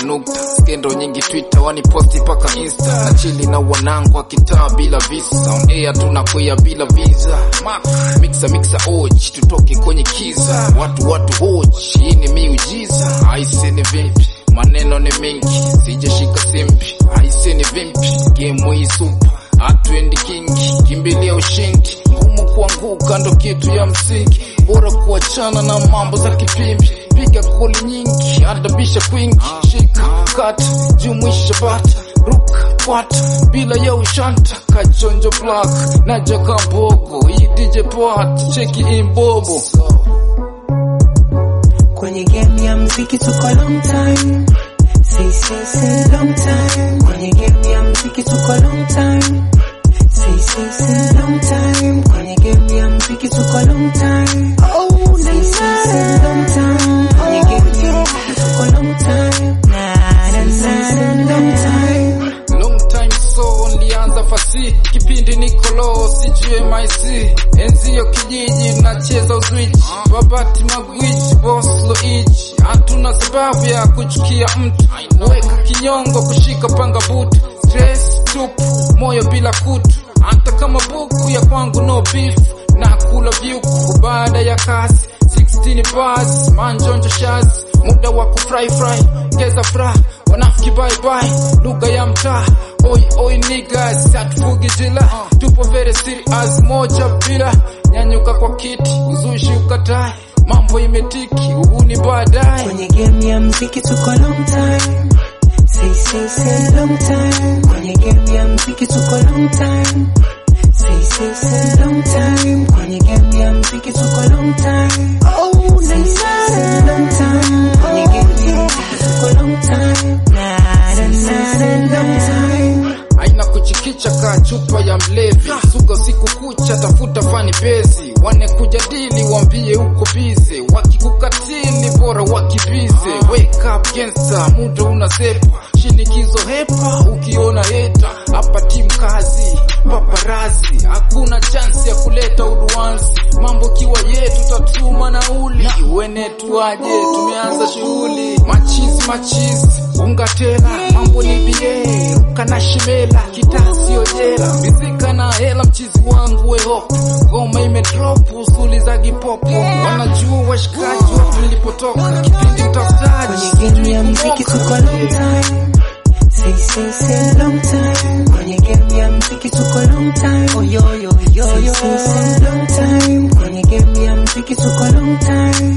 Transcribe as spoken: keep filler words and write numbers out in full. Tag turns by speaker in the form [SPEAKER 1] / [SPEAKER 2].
[SPEAKER 1] nukta. Skendo nyingi Twitter wani posti paka Insta. Na chili na wanangu wa kitaa bila visa. On air tunakwea bila visa. Mark, mixa mixa oji tutoke kwenye kiza. Watu watu hoji, hii ni miujiza. Aise ni vimpi, maneno ni mingi, sijashika simpi. Aise ni vimpi, game hii super. Hatuendi kingi, kimbilia ushindi. Ngumu kuanguka ndo kitu ya msingi. Bora kuachana na mambo za kipimbi. Piga koli nyingi, adabisha kwingi. Shika, kata, jumuisha bata. Ruka, pata, bila ya ushanta. Kachonjo black, naja kambogo. Hii D J Pat, cheki imbobo.
[SPEAKER 2] Kwenye game ya mziki tuko long time. Say say say long time. Kwenye game ya mziki tuko long time. Say say say long time. Kwenye game ya mziki tuko long time. Oh, say say say long time. Kwenye game ya mziki tuko long time. Na na na long time.
[SPEAKER 1] Long time so nilianza fasi. Kipindi Nikolo sijui M I C. Enzio kijiji nacheza uzwiji. Babati magwiji boss Luigi. Hatuna sababu ya kuchukia mtu. Weka kinyongo kushika panga butu. Stress tupu, moyo bila kutu. Hata kama buku ya kwangu no beef. Na kula vyuku baada ya kazi. sixteen bars, manjonjo shazi. Muda wa kufry fry, ngeza fra. Wanafiki bye bye, lugha ya mtaa. Oi oi niggas, hatufugi jila. Tupo very serious, moja bila. Nyanyuka kwa kiti, uzushi ukatai. Mambo imetiki, uhuni baadaye.
[SPEAKER 2] Kwenye game ya mziki tuko long time. Say say say long time. Kwenye game ya mziki tuko long time. Say say say long time. Kwenye game ya mziki tuko long time. Oh, say say say long time. Kwenye game ya mziki tuko long time. Na na na long time.
[SPEAKER 1] Aina kuchikicha ka chupa ya mlevi. Suga siku kucha tafuta fani bezi. Wane kujadili wambie uko bize. Wakikukatili bora wakibize. Wake up gangster, muda unasepa. Shinikizo hepa, ukiona heta. Hapa timu kazi, paparazi. Hakuna chance ya kuleta uduanzi. Mambo kiwa yetu tatuma na uli. Wene tuaje, tumeanza shughuli. Machizi machizi, unga tena. Mambo ni bie, ukana shimela. Kitasi ojela, bizika na hela mchizi wangu we hope. Goma ime drop, usuli za gipopo. Wanajua washikaji wapi nilipotoka. Kipindi mtafutaji,
[SPEAKER 2] kwenye game ya mziki tuko long time. Say say say long time. Kwenye game ya mziki tuko long time. Oh yo yo yo yo. Say say say long time. Kwenye game ya mziki tuko long time.